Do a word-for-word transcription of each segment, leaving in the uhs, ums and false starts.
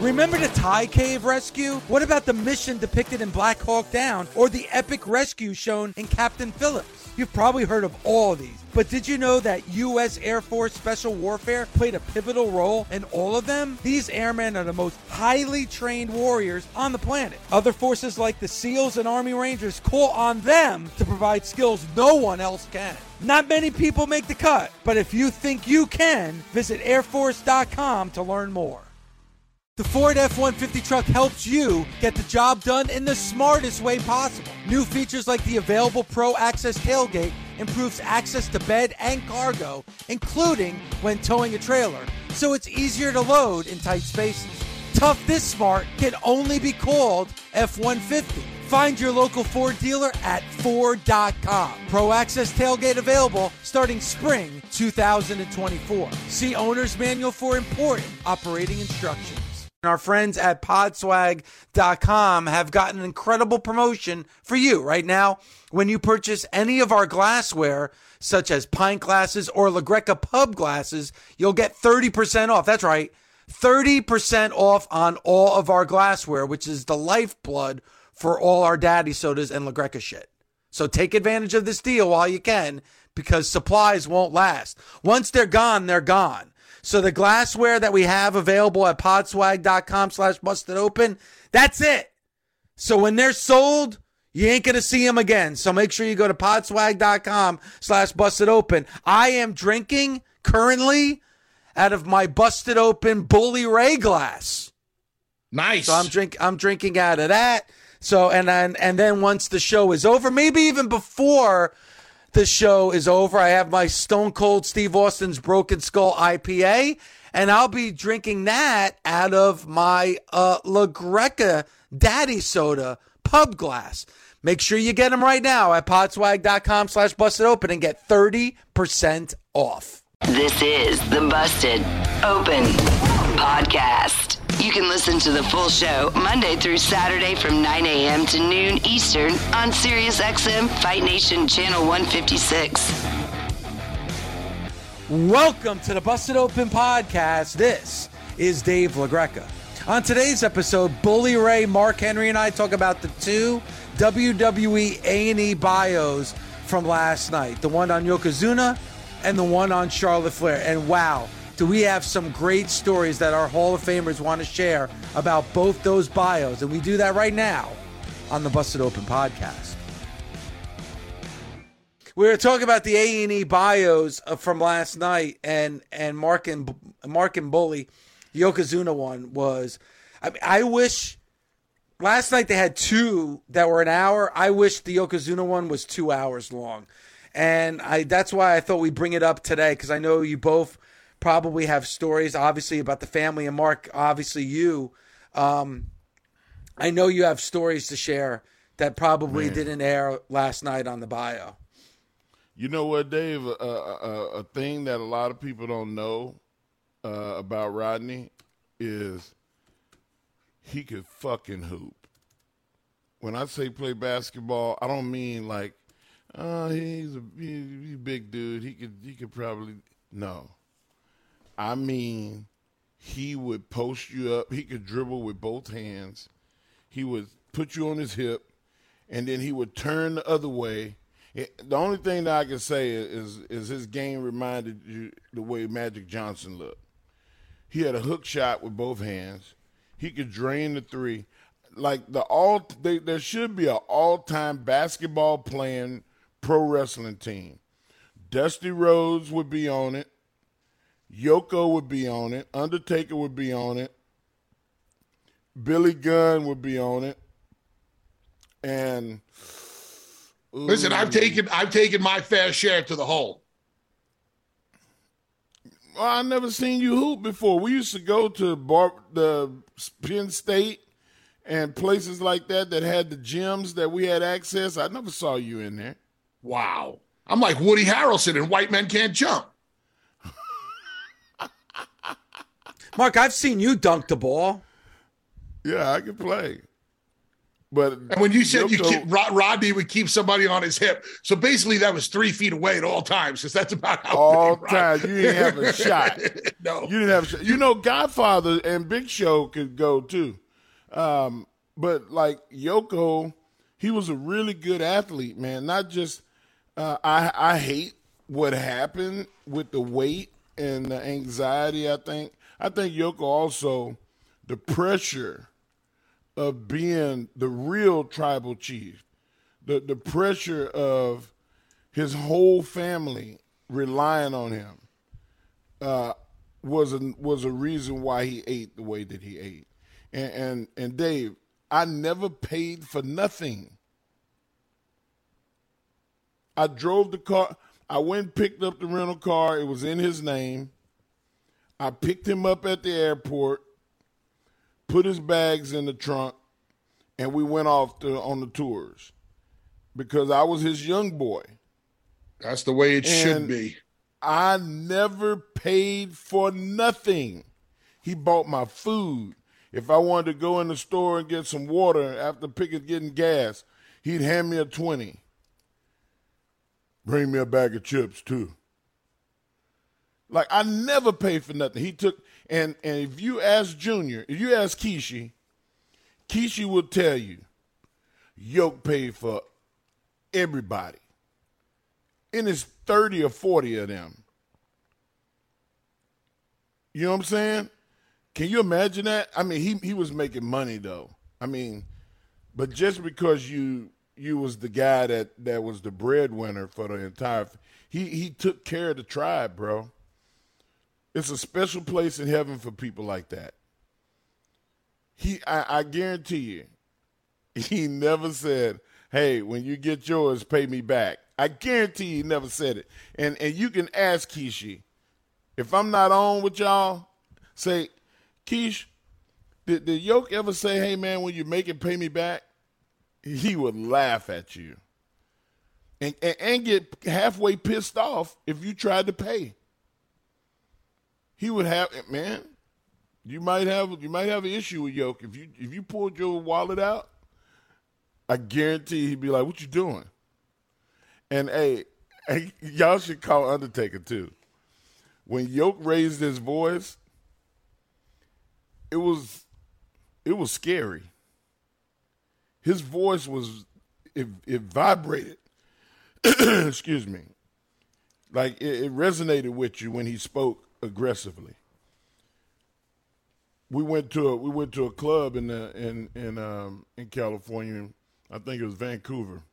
Remember the Thai cave rescue? What about the mission depicted in Black Hawk Down or the epic rescue shown in Captain Phillips? You've probably heard of all of these, but did you know that U S Air Force Special Warfare played a pivotal role in all of them? These airmen are the most highly trained warriors on the planet. Other forces like the SEALs and Army Rangers call on them to provide skills no one else can. Not many people make the cut, but if you think you can, visit air force dot com to learn more. The Ford F one fifty truck helps you get the job done in the smartest way possible. New features like the available Pro Access tailgate improves access to bed and cargo, including when towing a trailer, so it's easier to load in tight spaces. Tough this smart can only be called F one fifty. Find your local Ford dealer at Ford dot com. Pro Access tailgate available starting spring two thousand twenty-four. See Owner's Manual for important operating instructions. Our friends at Podswag dot com have got an incredible promotion for you right now. When you purchase any of our glassware, such as pint glasses or La Greca pub glasses, you'll get thirty percent off. That's right, thirty percent off on all of our glassware, which is the lifeblood for all our daddy sodas and La Greca shit. So take advantage of this deal while you can, because supplies won't last. Once they're gone, they're gone. So the glassware that we have available at podswag dot com slash busted open, that's it. So when they're sold, you ain't going to see them again. So make sure you go to podswag dot com slash busted open. I am drinking currently out of my busted open Bully Ray glass. Nice. So I'm drink I'm drinking out of that. So and then and then once the show is over, maybe even before the show is over, I have my Stone Cold Steve Austin's Broken Skull I P A, and I'll be drinking that out of my uh, La Greca Daddy Soda pub glass. Make sure you get them right now at podswag dot com slash busted open and get thirty percent off. This is the Busted Open Podcast. You can listen to the full show Monday through Saturday from nine a.m. to noon Eastern on Sirius X M Fight Nation Channel one fifty-six. Welcome to the Busted Open Podcast. This is Dave LaGreca. On today's episode, Bully Ray, Mark Henry, and I talk about the two W W E A and E bios from last night. The one on Yokozuna and the one on Charlotte Flair. And wow, do we have some great stories that our Hall of Famers want to share about both those bios. And we do that right now on the Busted Open Podcast. We were talking about the A and E bios from last night, and and Mark and Mark and Bully, the Yokozuna one was, I, I wish, last night they had two that were an hour. I wish the Yokozuna one was two hours long. And I that's why I thought we'd bring it up today, because I know you both probably have stories, obviously, about the family. And Mark, obviously you, um, I know you have stories to share that probably Man. didn't air last night on the bio. You know what, Dave? A, a, a thing that a lot of people don't know uh, about Rodney is he could fucking hoop. When I say play basketball, I don't mean like, oh, he's a, he, he's a big dude. He could he could probably no. I mean, he would post you up. He could dribble with both hands. He would put you on his hip, and then he would turn the other way. It, the only thing that I can say is, is his game reminded you the way Magic Johnson looked. He had a hook shot with both hands. He could drain the three. Like the all, they, there should be an all-time basketball playing pro wrestling team. Dusty Rhodes would be on it. Yoko would be on it. Undertaker would be on it. Billy Gunn would be on it. And ooh. Listen, I've taken I've taken my fair share to the hole. Well, I never seen you hoop before. We used to go to Bar- the Penn State and places like that that had the gyms that we had access. I never saw you in there. Wow. I'm like Woody Harrelson in White Men Can't Jump. Mark, I've seen you dunk the ball. Yeah, I can play. But and when you said Yoko, you keep, Rod, Rodney would keep somebody on his hip, so basically that was three feet away at all times, because that's about how all big time Rod- you didn't have a shot. No, you didn't have a shot. You know, Godfather and Big Show could go too, um, but like Yoko, he was a really good athlete, man. Not just uh, I I hate what happened with the weight and the anxiety. I think I think Yoko also the pressure of being the real tribal chief, the the pressure of his whole family relying on him, uh, was a was a reason why he ate the way that he ate. And and, and Dave, I never paid for nothing. I drove the car. I went and picked up the rental car. It was in his name. I picked him up at the airport, put his bags in the trunk, and we went off to, on the tours because I was his young boy. that's the way it And should be. I never paid for nothing. He bought my food. If I wanted to go in the store and get some water after picking getting gas, he'd hand me a twenty. Bring me a bag of chips too. Like, I never paid for nothing. He took, and, and if you ask Junior, if you ask Kishi, Kishi will tell you, Yoke paid for everybody. And it's thirty or forty of them. You know what I'm saying? Can you imagine that? I mean, he he was making money though. I mean, but just because you you was the guy that, that was the breadwinner for the entire, he he took care of the tribe, bro. It's a special place in heaven for people like that. He, I, I guarantee you, he never said, "Hey, when you get yours, pay me back." I guarantee he never said it. And and you can ask Kishi, if I'm not on with y'all, say, Keish, did, did Yoke ever say, "Hey man, when you make it, pay me back"? He would laugh at you and, and and get halfway pissed off if you tried to pay. He would have, man. You might have you might have an issue with Yoke if you if you pulled your wallet out. I guarantee he'd be like, "What you doing?" And hey, hey, y'all should call Undertaker too. When Yoke raised his voice, it was it was scary. His voice was it, it vibrated. Excuse me. Like it, it resonated with you when he spoke aggressively. We went to a we went to a club in the in in um in California. I think it was Vancouver.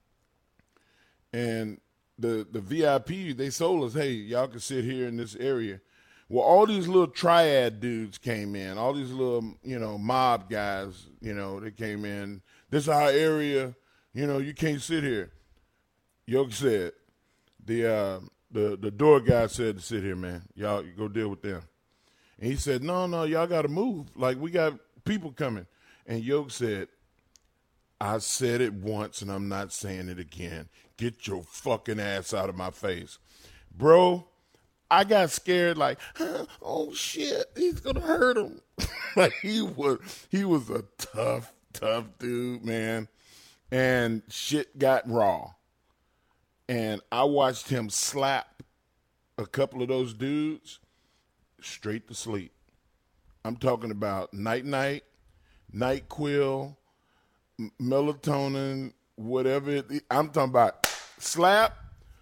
And the the V I P, they sold us, hey, y'all can sit here in this area. Well, all these little triad dudes came in, all these little, you know, mob guys, you know, they came in. This is our area, you know, you can't sit here. Yoke said, the uh, the the door guy said to sit here, man. Y'all you go deal with them. And he said, no, no, y'all got to move. Like, we got people coming. And Yoke said, I said it once and I'm not saying it again. Get your fucking ass out of my face. Bro, I got scared like, huh, oh shit, he's gonna hurt him. Like he was he was a tough, tough dude, man. And shit got raw. And I watched him slap a couple of those dudes straight to sleep. I'm talking about night night, NyQuil, melatonin, whatever. It, I'm talking about slap,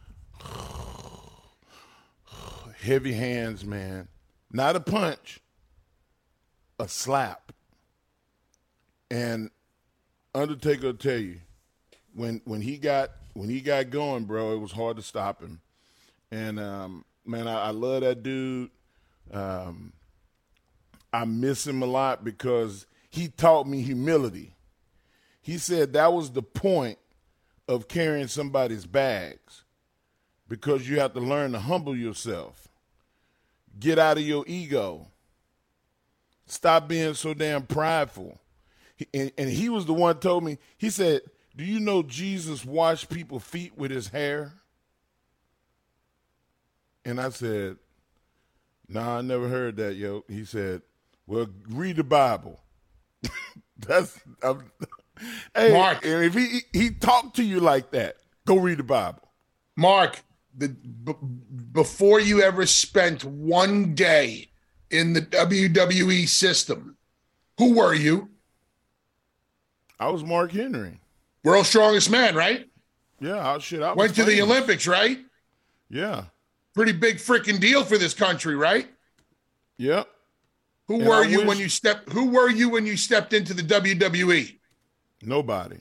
heavy hands, man. Not a punch, a slap. And Undertaker will tell you, when when he got when he got going, bro, it was hard to stop him. And um, man, I, I love that dude. Um, I miss him a lot because he taught me humility. He said that was the point of carrying somebody's bags, because you have to learn to humble yourself. Get out of your ego. Stop being so damn prideful. He, and, and he was the one who told me, he said, do you know Jesus washed people's feet with his hair? And I said, nah, I never heard that, yo. He said, well, read the Bible. That's I'm, Hey, Mark. and if he he talked to you like that, go read the Bible. Mark, the b- before you ever spent one day in the W W E system, who were you? I was Mark Henry. World's Strongest Man, right? Yeah, I, shit, I was Went to the famous. Olympics, right? Yeah. Pretty big freaking deal for this country, right? Yep. Who And were I you wish- when you stepped? Who were you when you stepped into the W W E? Nobody.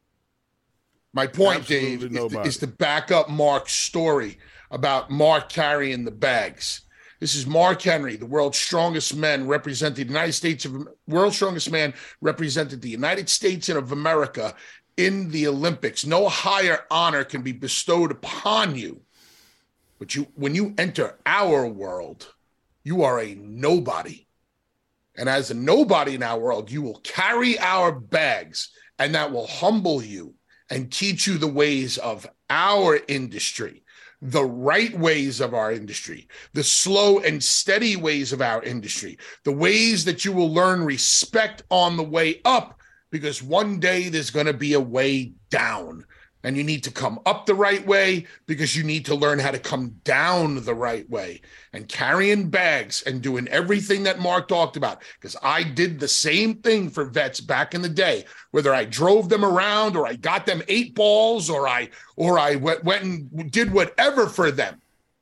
My point, Absolutely Dave, is to, nobody. is to back up Mark's story about Mark carrying the bags. This is Mark Henry, the world's strongest man, represented the United States of world's strongest man, represented the United States of America in the Olympics. No higher honor can be bestowed upon you. But you, when you enter our world, you are a nobody. And as a nobody in our world, you will carry our bags, and that will humble you and teach you the ways of our industry, the right ways of our industry, the slow and steady ways of our industry, the ways that you will learn respect on the way up, because one day there's going to be a way down. And you need to come up the right way because you need to learn how to come down the right way. And carrying bags and doing everything that Mark talked about, because I did the same thing for vets back in the day, whether I drove them around or I got them eight balls or I or I went, went and did whatever for them.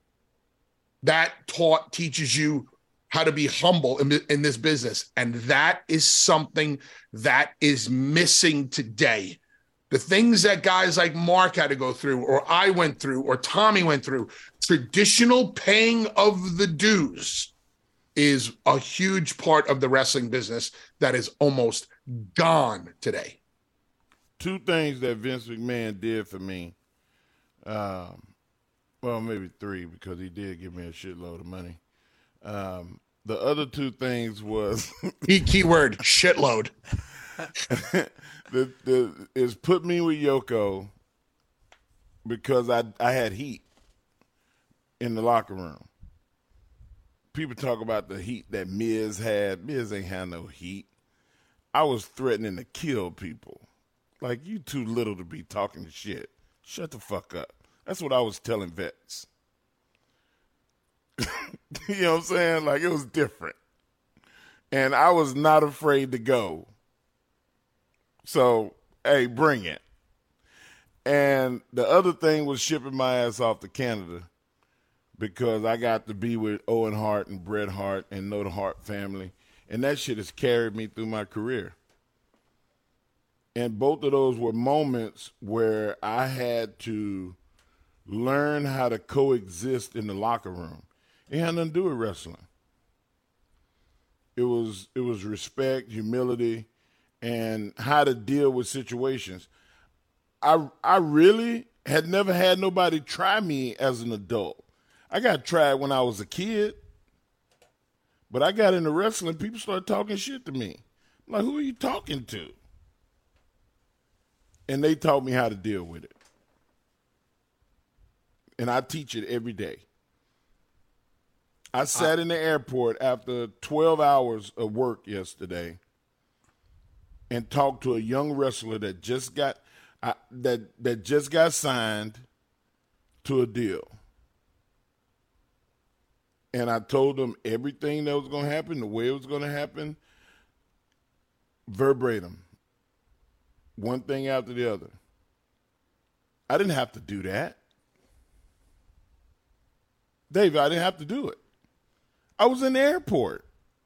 That taught teaches you how to be humble in, in this business. And that is something that is missing today. The things that guys like Mark had to go through, or I went through, or Tommy went through, traditional paying of the dues is a huge part of the wrestling business that is almost gone today. Two things that Vince McMahon did for me. Um, well, maybe three, because he did give me a shitload of money. Um, the other two things was Key keyword shitload. the the is put me with Yoko because I I had heat in the locker room. People talk about the heat that Miz had. Miz ain't had no heat. I was threatening to kill people. Like, you too little to be talking shit. Shut the fuck up. That's what I was telling vets. You know what I'm saying? Like, it was different. And I was not afraid to go. So, hey, bring it. And the other thing was shipping my ass off to Canada because I got to be with Owen Hart and Bret Hart and know the Hart family. And that shit has carried me through my career. And both of those were moments where I had to learn how to coexist in the locker room. It had nothing to do with wrestling. It was it was respect, humility, and how to deal with situations. I I really had never had nobody try me as an adult. I got tried when I was a kid, but I got into wrestling, people started talking shit to me. I'm like, who are you talking to? And they taught me how to deal with it. And I teach it every day. I sat in the airport after twelve hours of work yesterday and talked to a young wrestler that just got uh, that that just got signed to a deal. And I told them everything that was going to happen, the way it was going to happen, verbatim. One thing after the other. I didn't have to do that. Dave, I didn't have to do it. I was in the airport.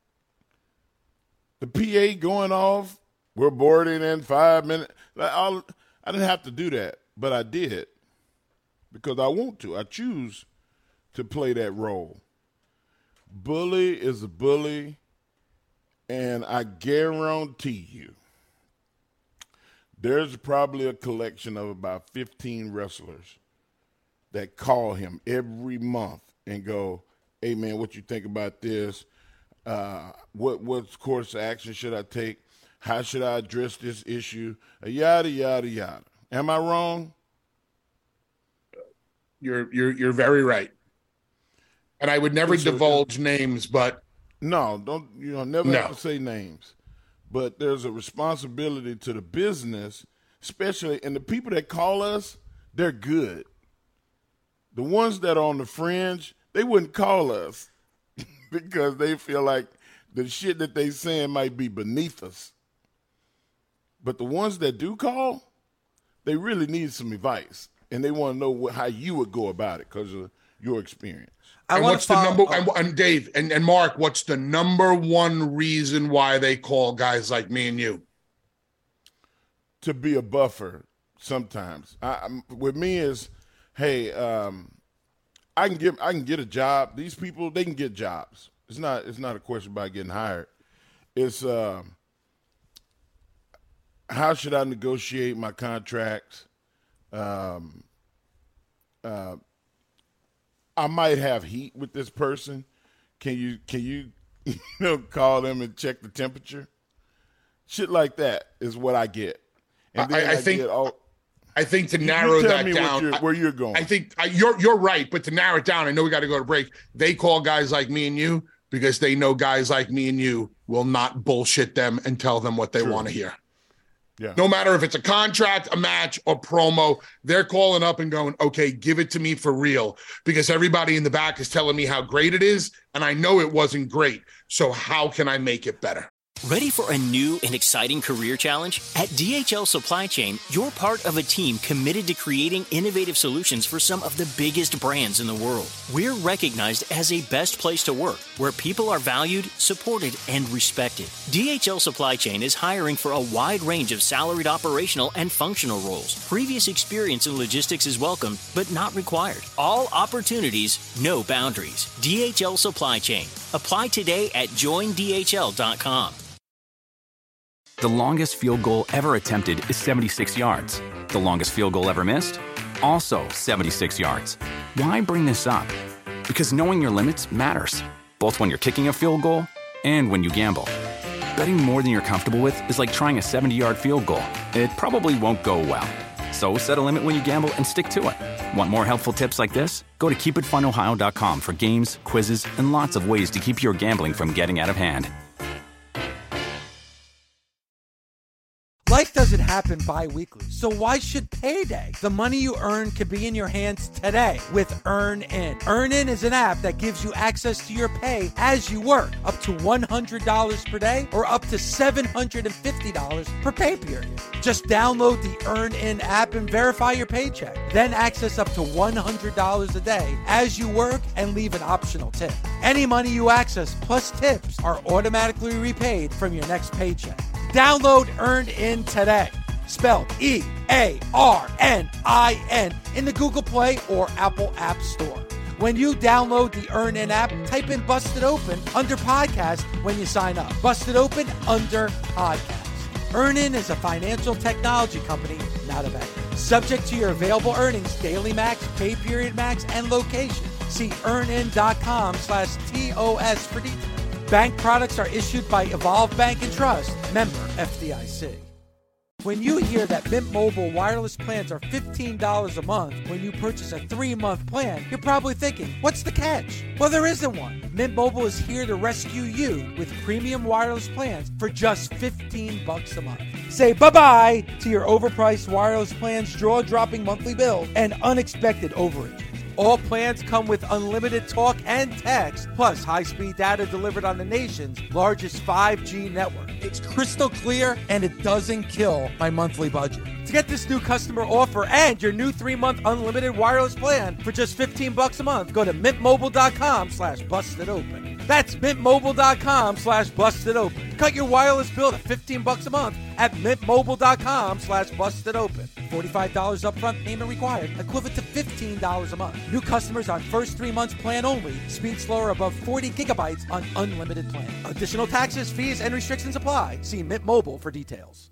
The P A going off, we're boarding in five minutes. Like, I'll, I didn't have to do that, but I did because I want to. I choose to play that role. Bully is a bully, and I guarantee you there's probably a collection of about fifteen wrestlers that call him every month and go, hey, man, what you think about this? Uh, what what course of action should I take? How should I address this issue? Uh, yada, yada, yada. Am I wrong? You're you're you're very right. And I would never It's a- divulge names, but No, don't, you know, never No. have to say names. but there's a responsibility to the business, especially, and the people that call us, they're good. The ones that are on the fringe, they wouldn't call us because they feel like the shit that they saying might be beneath us. But the ones that do call, they really need some advice, and they want to know what, how you would go about it because of your experience. I and what's follow, the number? Oh. And, and Dave and, and Mark, what's the number one reason why they call guys like me and you? To be a buffer. Sometimes, I, with me is, hey, um, I can get I can get a job. These people, they can get jobs. It's not it's not a question about getting hired. It's uh, how should I negotiate my contracts? Um, uh, I might have heat with this person. Can you can you you know call them and check the temperature? Shit like that is what I get. And then I, I, I think. Get all, I think to narrow you tell that me down, you're, where you're going. I think I, you're you're right, but to narrow it down, I know we got to go to break. They call guys like me and you because they know guys like me and you will not bullshit them and tell them what they want to hear. Yeah. No matter if it's a contract, a match, or promo, they're calling up and going, "Okay, give it to me for real," because everybody in the back is telling me how great it is, and I know it wasn't great. So how can I make it better? Ready for a new and exciting career challenge? At D H L Supply Chain, you're part of a team committed to creating innovative solutions for some of the biggest brands in the world. We're recognized as a best place to work, where people are valued, supported, and respected. D H L Supply Chain is hiring for a wide range of salaried operational and functional roles. Previous experience in logistics is welcome, but not required. All opportunities, no boundaries. D H L Supply Chain. Apply today at join D H L dot com. The longest field goal ever attempted is seventy-six yards. The longest field goal ever missed? Also seventy-six yards. Why bring this up? Because knowing your limits matters, both when you're kicking a field goal and when you gamble. Betting more than you're comfortable with is like trying a seventy-yard field goal. It probably won't go well. So set a limit when you gamble and stick to it. Want more helpful tips like this? Go to keep it fun ohio dot com for games, quizzes, and lots of ways to keep your gambling from getting out of hand. Life doesn't happen bi-weekly, so why should payday? The money you earn could be in your hands today with EarnIn. EarnIn is an app that gives you access to your pay as you work, up to one hundred dollars per day or up to seven hundred fifty dollars per pay period. Just download the EarnIn app and verify your paycheck. Then access up to one hundred dollars a day as you work and leave an optional tip. Any money you access plus tips are automatically repaid from your next paycheck. Download EarnIn today, spelled E A R N I N, in the Google Play or Apple App Store. When you download the EarnIn app, type in Busted Open under podcast when you sign up. Busted Open under podcast. EarnIn is a financial technology company, not a bank. Subject to your available earnings, daily max, pay period max, and location. See earnin.com slash TOS for details. Bank products are issued by Evolve Bank and Trust, member F D I C. When you hear that Mint Mobile wireless plans are fifteen dollars a month when you purchase a three-month plan, you're probably thinking, what's the catch? Well, there isn't one. Mint Mobile is here to rescue you with premium wireless plans for just fifteen bucks a month. Say bye-bye to your overpriced wireless plans, jaw-dropping monthly bill, and unexpected overage. All plans come with unlimited talk and text, plus high-speed data delivered on the nation's largest five G network. It's crystal clear, and it doesn't kill my monthly budget. To get this new customer offer and your new three-month unlimited wireless plan for just fifteen bucks a month, go to mintmobile.com slash busted open. That's mintmobile.com slash busted open. Cut your wireless bill to fifteen bucks a month at mintmobile.com slash busted open. forty-five dollars upfront payment required, equivalent to fifteen dollars a month. New customers on first three months plan only. Speed slower above forty gigabytes on unlimited plan. Additional taxes, fees, and restrictions apply. See Mint Mobile for details.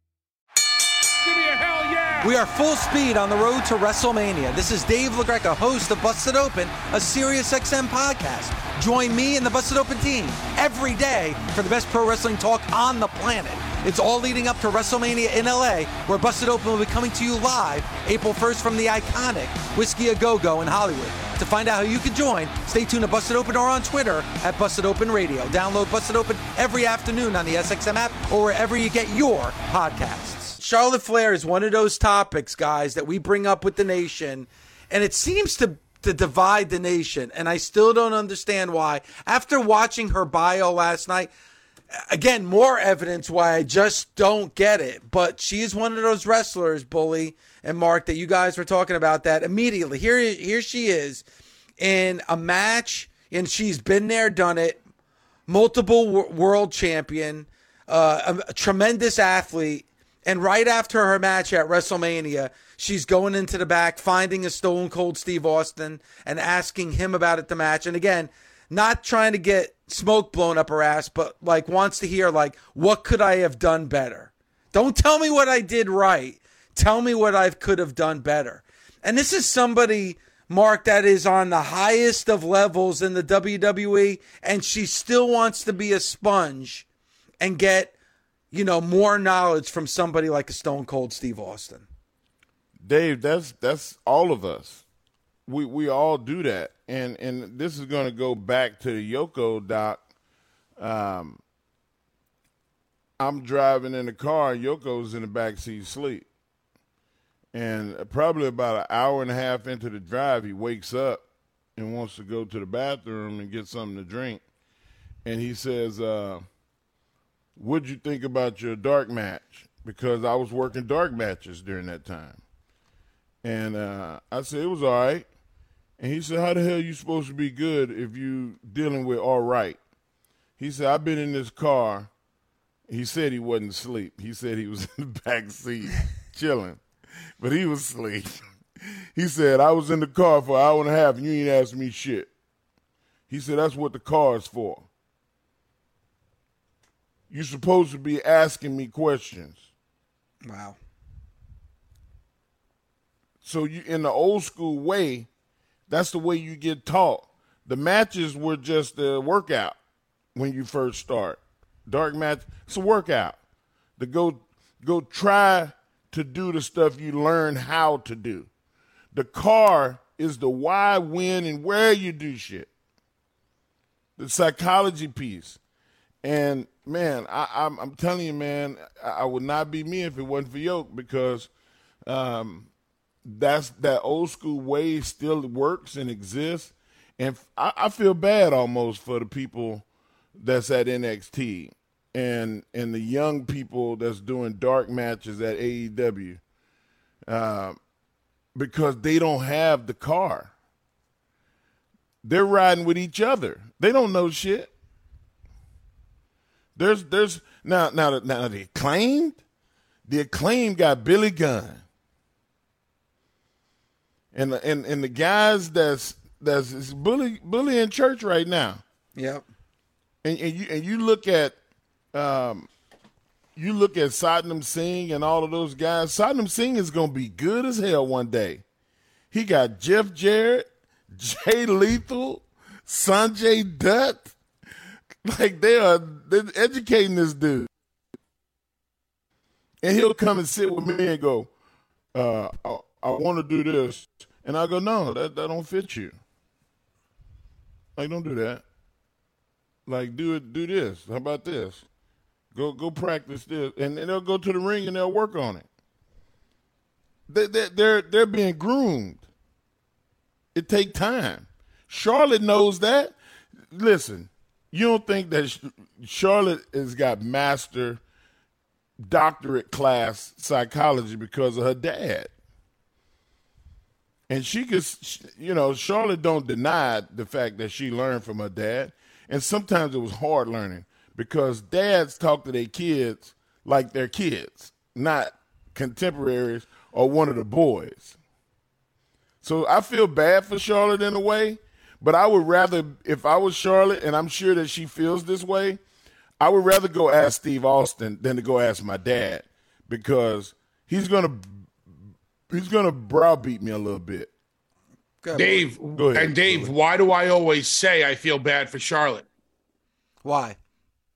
Give me a hell yeah! We are full speed on the road to WrestleMania. This is Dave LaGreca, host of Busted Open, a SiriusXM podcast. Join me and the Busted Open team every day for the best pro wrestling talk on the planet. It's all leading up to WrestleMania in L A, where Busted Open will be coming to you live April first from the iconic Whiskey A Go Go in Hollywood. To find out how you can join, stay tuned to Busted Open or on Twitter at Busted Open Radio. Download Busted Open every afternoon on the S X M app or wherever you get your podcasts. Charlotte Flair is one of those topics, guys, that we bring up with the nation, and it seems to, to divide the nation, and I still don't understand why. After watching her bio last night, again, more evidence why I just don't get it. But she is one of those wrestlers, Bully and Mark, that you guys were talking about that immediately. Here, here she is in a match, and she's been there, done it, multiple w- world champion, uh, a, a tremendous athlete. And right after her match at WrestleMania, she's going into the back, finding a Stone Cold Steve Austin and asking him about it, the match. And again, not trying to get smoke blown up her ass, but like wants to hear like, what could I have done better? Don't tell me what I did right. Tell me what I could have done better. And this is somebody, Mark, that is on the highest of levels in the W W E, and she still wants to be a sponge and get, you know, more knowledge from somebody like a Stone Cold Steve Austin. Dave, that's that's all of us. We we all do that. And and this is going to go back to the Yoko doc. Um, I'm driving in the car, and Yoko's in the back seat asleep. And probably about an hour and a half into the drive, he wakes up and wants to go to the bathroom and get something to drink. And he says, uh, what'd you think about your dark match? Because I was working dark matches during that time. And uh, I said, it was all right. And he said, how the hell are you supposed to be good if you dealing with all right? He said, I've been in this car. He said he wasn't asleep. He said he was in the back seat chilling, but he was asleep. He said, I was in the car for an hour and a half and you ain't asked me shit. He said, that's what the car is for. You're supposed to be asking me questions. Wow. So you, in the old school way, that's the way you get taught. The matches were just a workout when you first start. Dark match, it's a workout. To go, go try to do the stuff you learn how to do. The car is the why, when, and where you do shit. The psychology piece. And, man, I, I'm, I'm telling you, man, I, I would not be me if it wasn't for Yoke, because um, – that's that old school way still works and exists. And I, I feel bad almost for the people that's at N X T and and the young people that's doing dark matches at A E W uh, because they don't have the car. They're riding with each other. They don't know shit. There's there's now now now the Acclaimed, the Acclaimed got Billy Gunn. And the, and and the guys that's that's it's bully bully in church right now. Yep. And and you and you look at um you look at Satnam Singh and all of those guys. Satnam Singh is gonna be good as hell one day. He got Jeff Jarrett, Jay Lethal, Sanjay Dutt. Like they are they're educating this dude. And he'll come and sit with me and go, uh, I, I want to do this. And I go, no, that, that don't fit you. Like, don't do that. Like, do it, do this. How about this? Go go practice this. And, and they'll go to the ring and they'll work on it. They, they, they're, they're being groomed. It take time. Charlotte knows that. Listen, you don't think that Charlotte has got master doctorate class psychology because of her dad. And she could, you know, Charlotte don't deny the fact that she learned from her dad. And sometimes it was hard learning because dads talk to their kids like they're kids, not contemporaries or one of the boys. So I feel bad for Charlotte in a way, but I would rather, if I was Charlotte, and I'm sure that she feels this way, I would rather go ask Steve Austin than to go ask my dad because he's going to He's going to browbeat me a little bit. Dave, and Dave, why do I always say I feel bad for Charlotte? Why?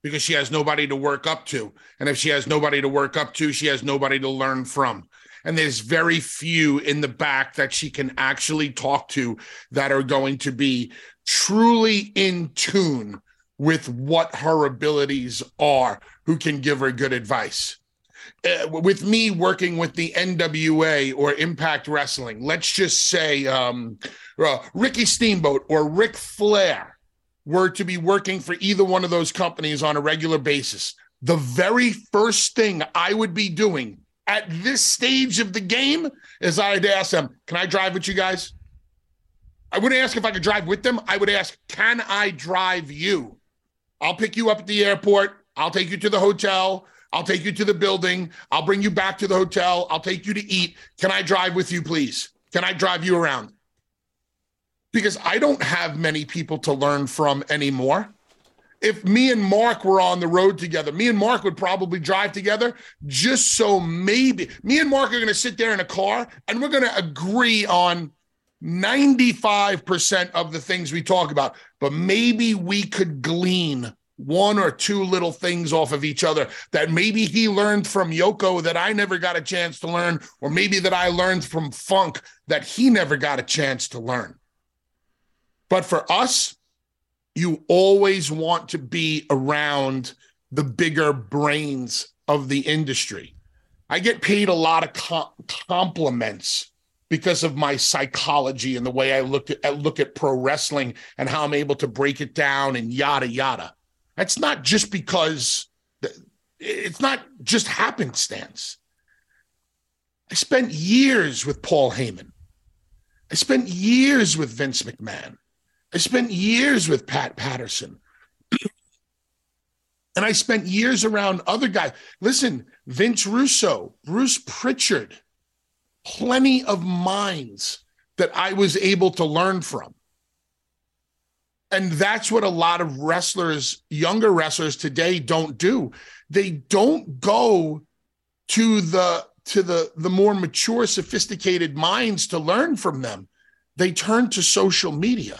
because she has nobody to work up to. And if she has nobody to work up to, she has nobody to learn from. And there's very few in the back that she can actually talk to that are going to be truly in tune with what her abilities are, who can give her good advice. Uh, with me working with the N W A or Impact Wrestling, let's just say um, uh, Ricky Steamboat or Ric Flair were to be working for either one of those companies on a regular basis, the very first thing I would be doing at this stage of the game is I'd ask them, can I drive with you guys? I wouldn't ask if I could drive with them. I would ask, can I drive you? I'll pick you up at the airport. I'll take you to the hotel. I'll take you to the building. I'll bring you back to the hotel. I'll take you to eat. Can I drive with you, please? Can I drive you around? Because I don't have many people to learn from anymore. If me and Mark were on the road together, me and Mark would probably drive together just so maybe me and Mark are going to sit there in a car and we're going to agree on ninety-five percent of the things we talk about, but maybe we could glean one or two little things off of each other that maybe he learned from Yoko that I never got a chance to learn, or maybe that I learned from Funk that he never got a chance to learn. But for us, you always want to be around the bigger brains of the industry. I get paid a lot of com- compliments because of my psychology and the way I look at, I look at pro wrestling and how I'm able to break it down and yada, yada. That's not just because it's not just happenstance. I spent years with Paul Heyman. I spent years with Vince McMahon. I spent years with Pat Patterson. And I spent years around other guys. Listen, Vince Russo, Bruce Pritchard, plenty of minds that I was able to learn from. And that's what a lot of wrestlers, younger wrestlers today don't do. They don't go to the to the, the more mature, sophisticated minds to learn from them. They turn to social media.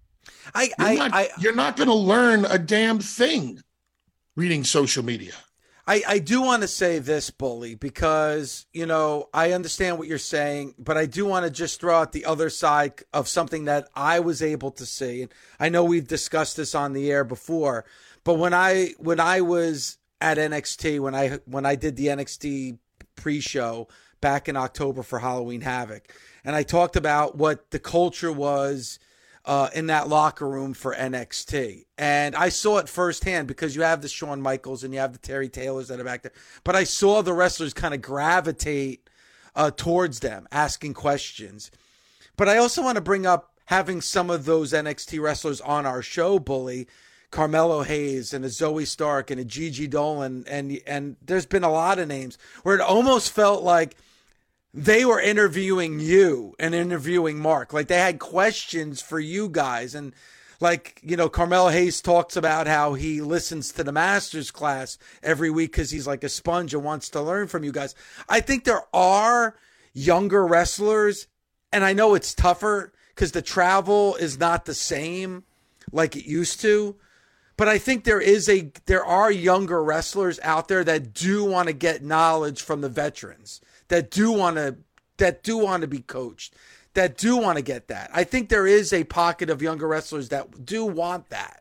I, you're I, not, I, you're not going to learn a damn thing reading social media. I, I do want to say this, Bully, because, you know, I understand what you're saying, but I do want to just throw out the other side of something that I was able to see. And I know we've discussed this on the air before, but when I when I was at N X T, when I when I did the N X T pre-show back in October for Halloween Havoc, and I talked about what the culture was Uh, in that locker room for N X T. And I saw it firsthand because you have the Shawn Michaels and you have the Terry Taylors that are back there. But I saw the wrestlers kind of gravitate uh, towards them, asking questions. But I also want to bring up having some of those N X T wrestlers on our show, Bully, Carmelo Hayes and a Zoe Stark and a Gigi Dolan. And, and there's been a lot of names where it almost felt like they were interviewing you and interviewing Mark. Like they had questions for you guys. And like, you know, Carmelo Hayes talks about how he listens to the Masters class every week because he's like a sponge and wants to learn from you guys. I think there are younger wrestlers, and I know it's tougher because the travel is not the same like it used to. But I think there is a there are younger wrestlers out there that do want to get knowledge from the veterans. That do want to, that do want to be coached, that do want to get that. I think there is a pocket of younger wrestlers that do want that.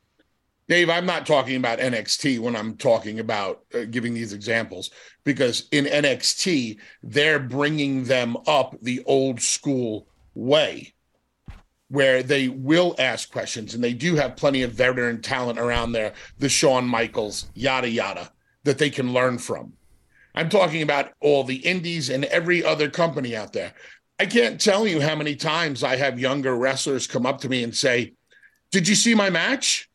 Dave, I'm not talking about N X T when I'm talking about uh, giving these examples, because in N X T, they're bringing them up the old school way where they will ask questions, and they do have plenty of veteran talent around there, the Shawn Michaels, yada, yada, that they can learn from. I'm talking about all the indies and every other company out there. I can't tell you how many times I have younger wrestlers come up to me and say, did you see my match?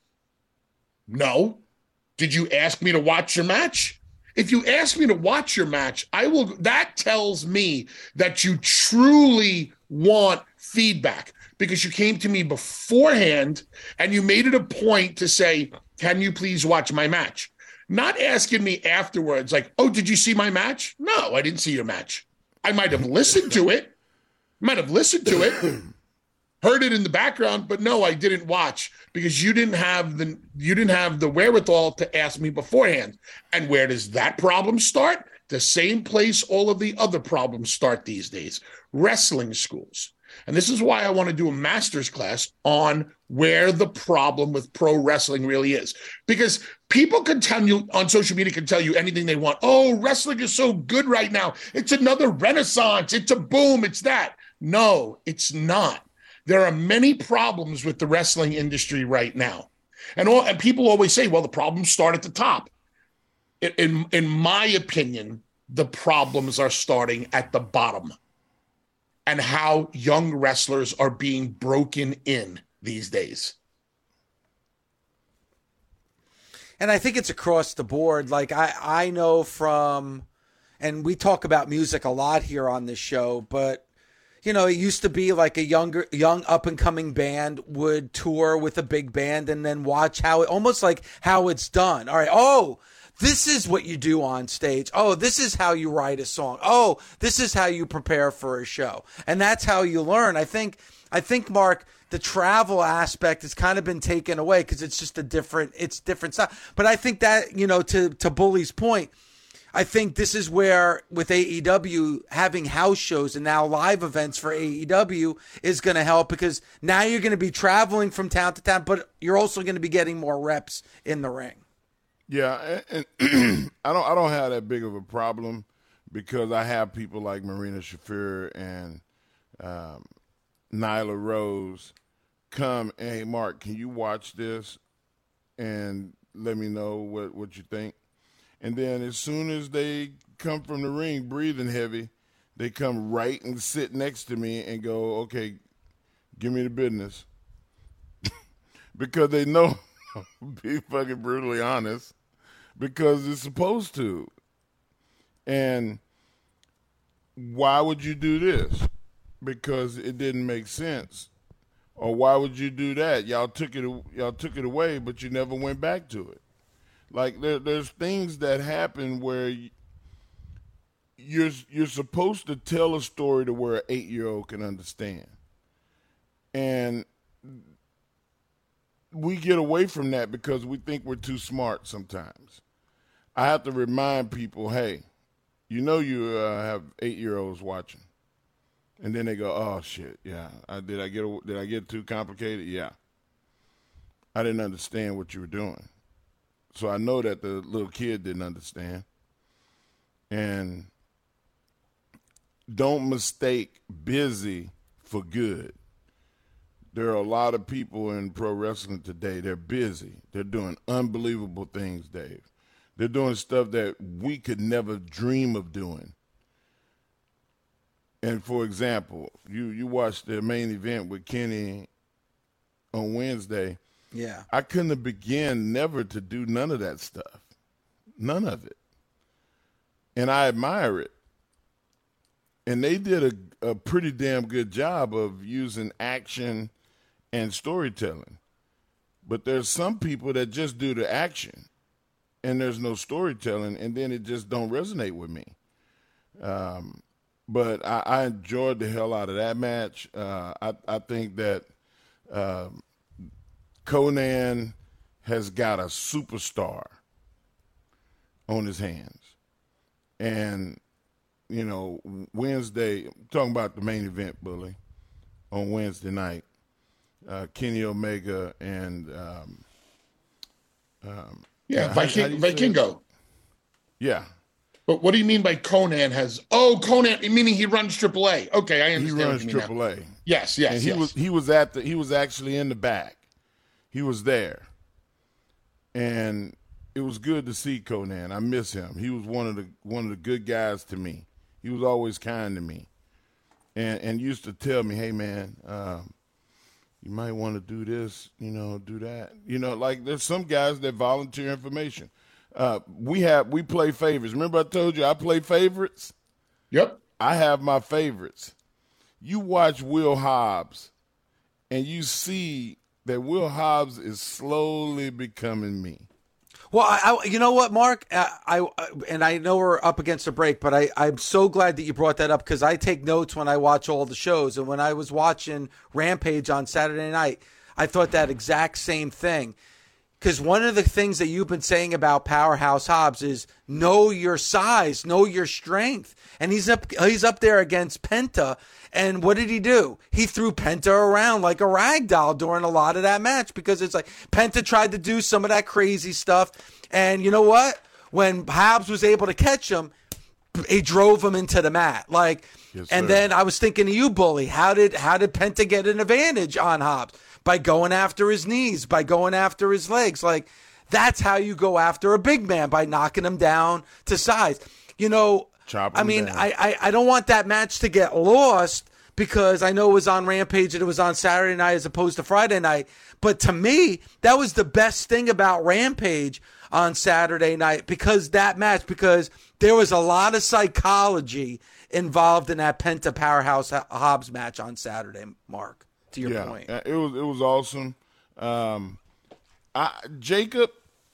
No. Did you ask me to watch your match? If you ask me to watch your match, I will. That tells me that you truly want feedback because you came to me beforehand and you made it a point to say, can you please watch my match? Not asking me afterwards, like, oh, did you see my match? No, I didn't see your match. I might have listened to it. Might have listened to it. Heard it in the background, but no, I didn't watch because you didn't have the you didn't have the wherewithal to ask me beforehand. And where does that problem start? The same place all of the other problems start these days, wrestling schools. And this is why I want to do a master's class on where the problem with pro wrestling really is. Because people can tell you on social media, can tell you anything they want. Oh, wrestling is so good right now. It's another renaissance. It's a boom. It's that. No, it's not. There are many problems with the wrestling industry right now. And, all, and people always say, well, the problems start at the top. In, in, in my opinion, the problems are starting at the bottom. And how young wrestlers are being broken in these days. And I think it's across the board. Like I, I know from, and we talk about music a lot here on this show, but you know, it used to be like a younger, young up and coming band would tour with a big band and then watch how it, almost like how it's done. All right. Oh, this is what you do on stage. Oh, this is how you write a song. Oh, this is how you prepare for a show. And that's how you learn. I think, I think, Mark, the travel aspect has kind of been taken away because it's just a different, it's different stuff. But I think that, you know, to, to Bully's point, I think this is where with A E W having house shows and now live events for A E W is going to help because now you're going to be traveling from town to town, but you're also going to be getting more reps in the ring. Yeah, and, and I don't I don't have that big of a problem because I have people like Marina Shafir and um, Nyla Rose come, hey, Mark, can you watch this and let me know what, what you think? And then as soon as they come from the ring breathing heavy, they come right and sit next to me and go, okay, give me the business. Because they know, be fucking brutally honest, because it's supposed to. And why would you do this? Because it didn't make sense. Or why would you do that? Y'all took it y'all took it away, but you never went back to it. Like there, there's things that happen where you're you're supposed to tell a story to where an eight-year-old can understand. And we get away from that because we think we're too smart sometimes. I have to remind people, hey, you know you uh, have eight-year-olds watching. And then they go, oh, shit, yeah. I, did I get did I get too complicated? Yeah. I didn't understand what you were doing. So I know that the little kid didn't understand. And don't mistake busy for good. There are a lot of people in pro wrestling today. They're busy. They're doing unbelievable things, Dave. They're doing stuff that we could never dream of doing. And for example, you, you watched the main event with Kenny on Wednesday. Yeah. I couldn't have begun never to do none of that stuff. None of it. And I admire it. And they did a, a pretty damn good job of using action and storytelling. But there's some people that just do the action and there's no storytelling, and then it just don't resonate with me. Um, but I, I enjoyed the hell out of that match. Uh, I, I think that um, Conan has got a superstar on his hands. And, you know, Wednesday, I'm talking about the main event, Bully, on Wednesday night, uh, Kenny Omega and um, um, yeah, how, Viking, how Vikingo. Yeah. But what do you mean by Conan has? Oh, Conan, meaning he runs triple A. Okay, I understand. He runs what you mean triple A. Now. Yes, yes, and he yes. was he was at the he was actually in the back. He was there, and it was good to see Conan. I miss him. He was one of the one of the good guys to me. He was always kind to me, and and used to tell me, "Hey, man, um, you might want to do this, you know, do that, you know." Like there's some guys that volunteer information. Uh, we have we play favorites. Remember I told you I play favorites? Yep. I have my favorites. You watch Will Hobbs, and you see that Will Hobbs is slowly becoming me. Well, I, I, you know what, Mark? I, I and I know we're up against a break, but I, I'm so glad that you brought that up because I take notes when I watch all the shows. And when I was watching Rampage on Saturday night, I thought that exact same thing. Because one of the things that you've been saying about Powerhouse Hobbs is know your size, know your strength. And he's up he's up there against Penta. And what did he do? He threw Penta around like a rag doll during a lot of that match because it's like Penta tried to do some of that crazy stuff. And you know what? When Hobbs was able to catch him, he drove him into the mat. Like, yes, and sir. Then I was thinking of you, Bully. How did how did Penta get an advantage on Hobbs? By going after his knees, by going after his legs. Like, that's how you go after a big man, by knocking him down to size. You know, Chop I mean, I, I, I don't want that match to get lost because I know it was on Rampage and it was on Saturday night as opposed to Friday night. But to me, that was the best thing about Rampage on Saturday night because that match, because there was a lot of psychology involved in that Penta Powerhouse Hobbs match on Saturday, Mark, to your yeah, point. It was, it was awesome. Um, I, Jacob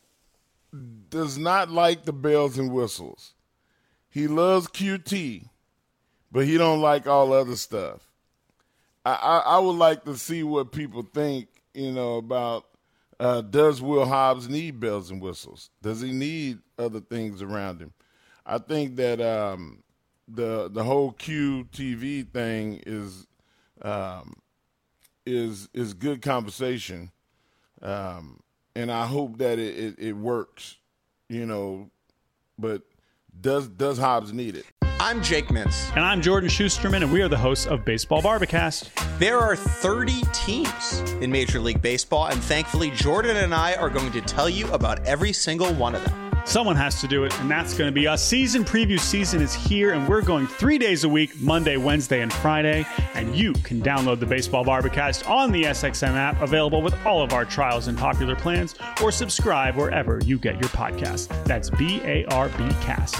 does not like the bells and whistles. He loves Q T, but he don't like all other stuff. I, I, I would like to see what people think, you know, about uh, does Will Hobbs need bells and whistles? Does he need other things around him? I think that um, the the whole Q T V thing is um, is is good conversation, um, and I hope that it, it, it works, you know, but. Does does Hobbs need it? I'm Jake Mintz. And I'm Jordan Schusterman, and we are the hosts of Baseball Barbacast. There are thirty teams in Major League Baseball, and thankfully, Jordan and I are going to tell you about every single one of them. Someone has to do it, and that's going to be us. Season preview season is here, and we're going three days a week, Monday, Wednesday, and Friday. And you can download the Baseball Barbacast on the S X M app, available with all of our trials and popular plans, or subscribe wherever you get your podcast. That's B A R B Cast.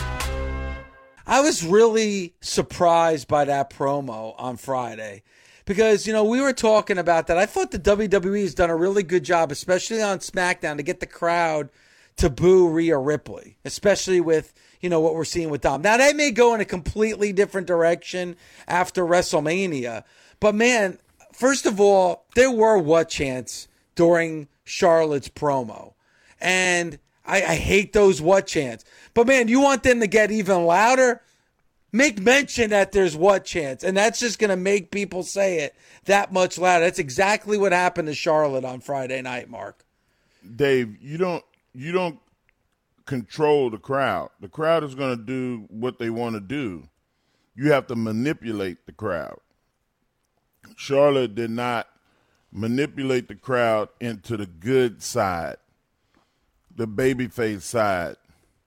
I was really surprised by that promo on Friday because, you know, we were talking about that. I thought the W W E has done a really good job, especially on SmackDown, to get the crowd to boo Rhea Ripley, especially with, you know, what we're seeing with Dom. Now, they may go in a completely different direction after WrestleMania, but man, first of all, there were what chants during Charlotte's promo, and I, I hate those what chants. But man, you want them to get even louder? Make mention that there's what chants, and that's just going to make people say it that much louder. That's exactly what happened to Charlotte on Friday night, Mark. Dave, you don't you don't control the crowd. The crowd is going to do what they want to do. You have to manipulate the crowd. Charlotte did not manipulate the crowd into the good side, the babyface side.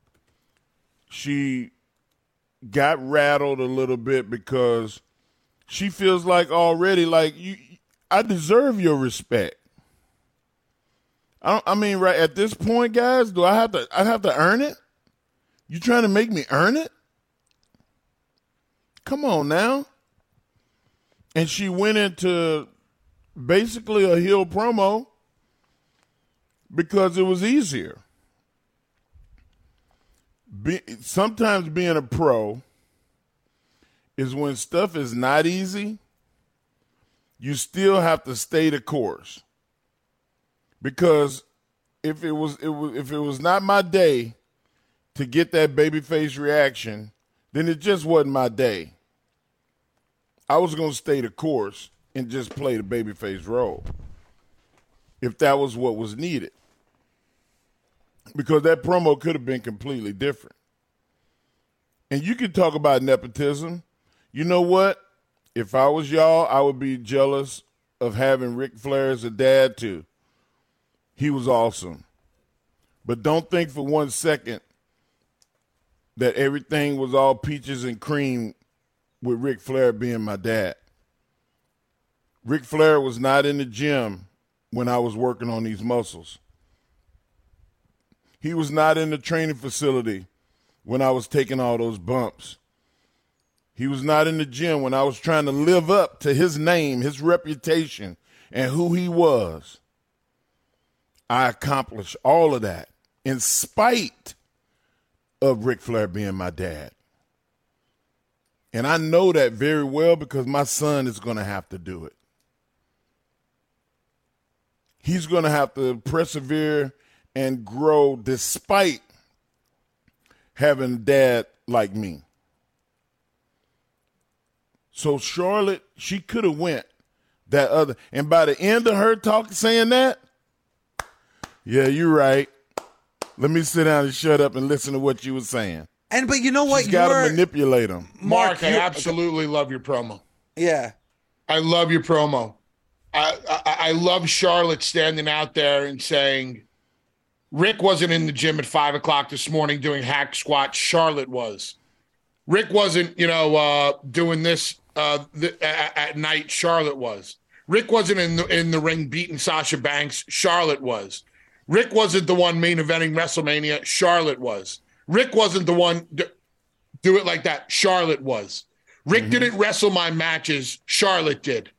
She got rattled a little bit because she feels like already like you. I deserve your respect. I don't, I mean, right at this point, guys, do I have to? I have to earn it. You trying to make me earn it? Come on now. And she went into basically a heel promo because it was easier. Be, sometimes being a pro is when stuff is not easy, you still have to stay the course. Because if it was, it was if it was not my day to get that babyface reaction, then it just wasn't my day. I was going to stay the course and just play the babyface role if that was what was needed. Because that promo could have been completely different. And you can talk about nepotism. You know what? If I was y'all, I would be jealous of having Ric Flair as a dad too. He was awesome. But don't think for one second that everything was all peaches and cream with Ric Flair being my dad. Ric Flair was not in the gym when I was working on these muscles. He was not in the training facility when I was taking all those bumps. He was not in the gym when I was trying to live up to his name, his reputation, and who he was. I accomplished all of that in spite of Ric Flair being my dad. And I know that very well because my son is going to have to do it. He's going to have to persevere and grow despite having a dad like me. So Charlotte, she could have went that other. And by the end of her talk saying that, yeah, you're right. Let me sit down and shut up and listen to what you were saying. And but you know what? She's got to manipulate him. Mark, I absolutely love your promo. Yeah. I love your promo. I, I I love Charlotte standing out there and saying, Rick wasn't in the gym at five o'clock this morning doing hack squats. Charlotte was. Rick wasn't, you know, uh, doing this uh, th- at, at night. Charlotte was. Rick wasn't in the, in the ring beating Sasha Banks. Charlotte was. Rick wasn't the one main eventing WrestleMania. Charlotte was. Rick wasn't the one to do it like that. Charlotte was. Rick mm-hmm. didn't wrestle my matches. Charlotte did.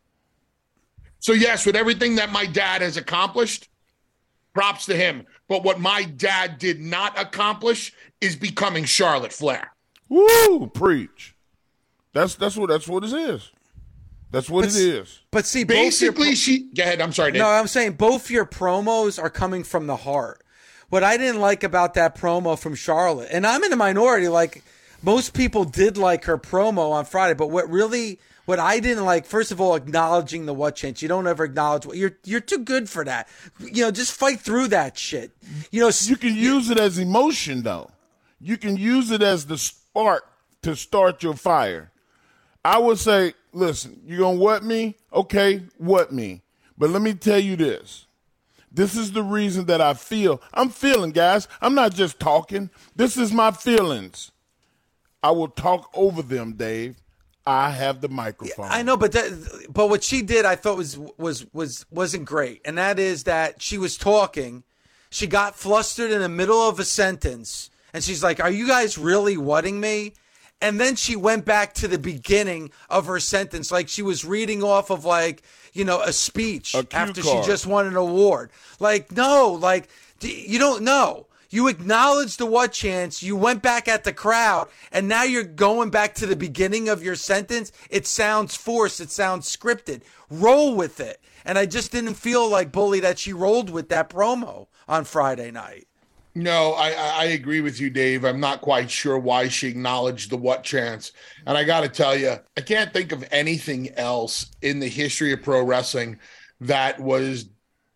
So, yes, with everything that my dad has accomplished, props to him. But what my dad did not accomplish is becoming Charlotte Flair. Woo! Preach. That's that's what that's what it is. That's what but, it is. But see, basically, pro- she. Go ahead. I'm sorry, Dave. No, I'm saying both your promos are coming from the heart. What I didn't like about that promo from Charlotte, and I'm in the minority, like most people did like her promo on Friday, but what really, what I didn't like, first of all, acknowledging the what chance. You don't ever acknowledge what you're, you're too good for that. You know, just fight through that shit. You know, you can use it as emotion though. You can use it as the spark to start your fire. I would say, listen, you gonna what me? Okay, what me? But let me tell you this. This is the reason that I feel. I'm feeling, guys. I'm not just talking. This is my feelings. I will talk over them, Dave. I have the microphone. Yeah, I know, but that, but what she did, I thought was was was wasn't great, and that is that she was talking, she got flustered in the middle of a sentence, and she's like, "Are you guys really whatting me?" And then she went back to the beginning of her sentence, like she was reading off of like, you know, a speech a after card. she just won an award. Like, no, like you don't know. You acknowledged the what chance. You went back at the crowd, and now you're going back to the beginning of your sentence. It sounds forced. It sounds scripted. Roll with it. And I just didn't feel like, Bully, that she rolled with that promo on Friday night. No, I, I agree with you, Dave. I'm not quite sure why she acknowledged the what chance. And I got to tell you, I can't think of anything else in the history of pro wrestling that was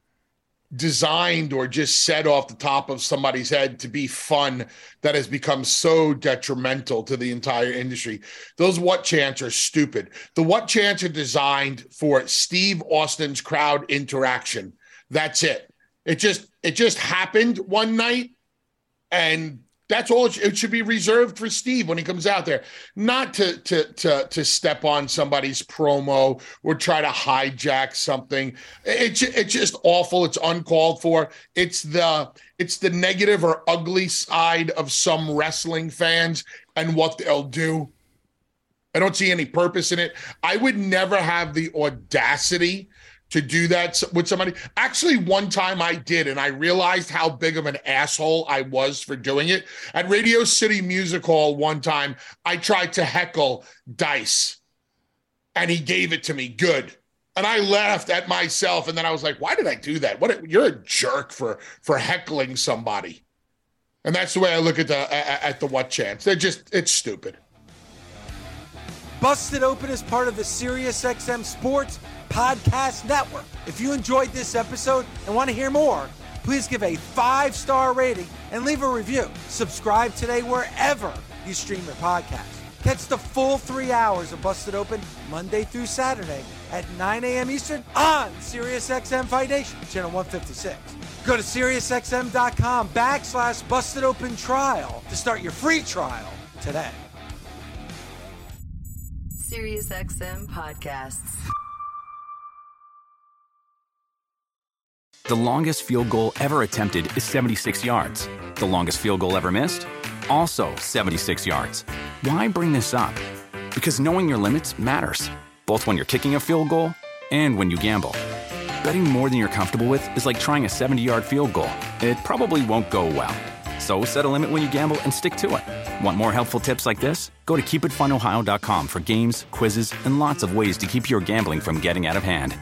designed or just set off the top of somebody's head to be fun that has become so detrimental to the entire industry. Those what chants are stupid. The what chants are designed for Steve Austin's crowd interaction. That's it. It just it just happened one night, and that's all. It, it should be reserved for Steve when he comes out there, not to to to to step on somebody's promo or try to hijack something. It's it's just awful. It's uncalled for. It's the it's the negative or ugly side of some wrestling fans and what they'll do. I don't see any purpose in it. I would never have the audacity to do that with somebody. Actually, one time I did, and I realized how big of an asshole I was for doing it. At Radio City Music Hall one time, I tried to heckle Dice, and he gave it to me good. And I laughed at myself, and then I was like, why did I do that? What? A, you're a jerk for, for heckling somebody. And that's the way I look at the at the what chance. They're just, it's stupid. Busted Open is part of the SiriusXM Sports Podcast Network. If you enjoyed this episode and want to hear more, please give a five-star rating and leave a review. Subscribe today wherever you stream your podcast. Catch the full three hours of Busted Open Monday through Saturday at nine a.m. Eastern on SiriusXM Fight Nation, channel one fifty-six. Go to SiriusXM.com backslash Busted Open Trial to start your free trial today. SiriusXM Podcasts. The longest field goal ever attempted is seventy-six yards. The longest field goal ever missed? Also seventy-six yards. Why bring this up? Because knowing your limits matters, both when you're kicking a field goal and when you gamble. Betting more than you're comfortable with is like trying a seventy-yard field goal. It probably won't go well. So set a limit when you gamble and stick to it. Want more helpful tips like this? Go to keep it fun ohio dot com for games, quizzes, and lots of ways to keep your gambling from getting out of hand.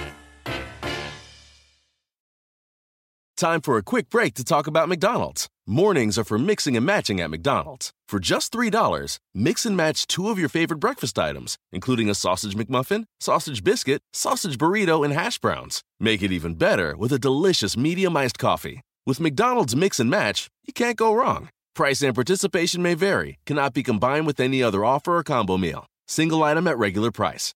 Time for a quick break to talk about McDonald's. Mornings are for mixing and matching at McDonald's. For just three dollars, mix and match two of your favorite breakfast items, including a sausage McMuffin, sausage biscuit, sausage burrito, and hash browns. Make it even better with a delicious medium iced coffee. With McDonald's Mix and Match, you can't go wrong. Price and participation may vary, cannot be combined with any other offer or combo meal. Single item at regular price.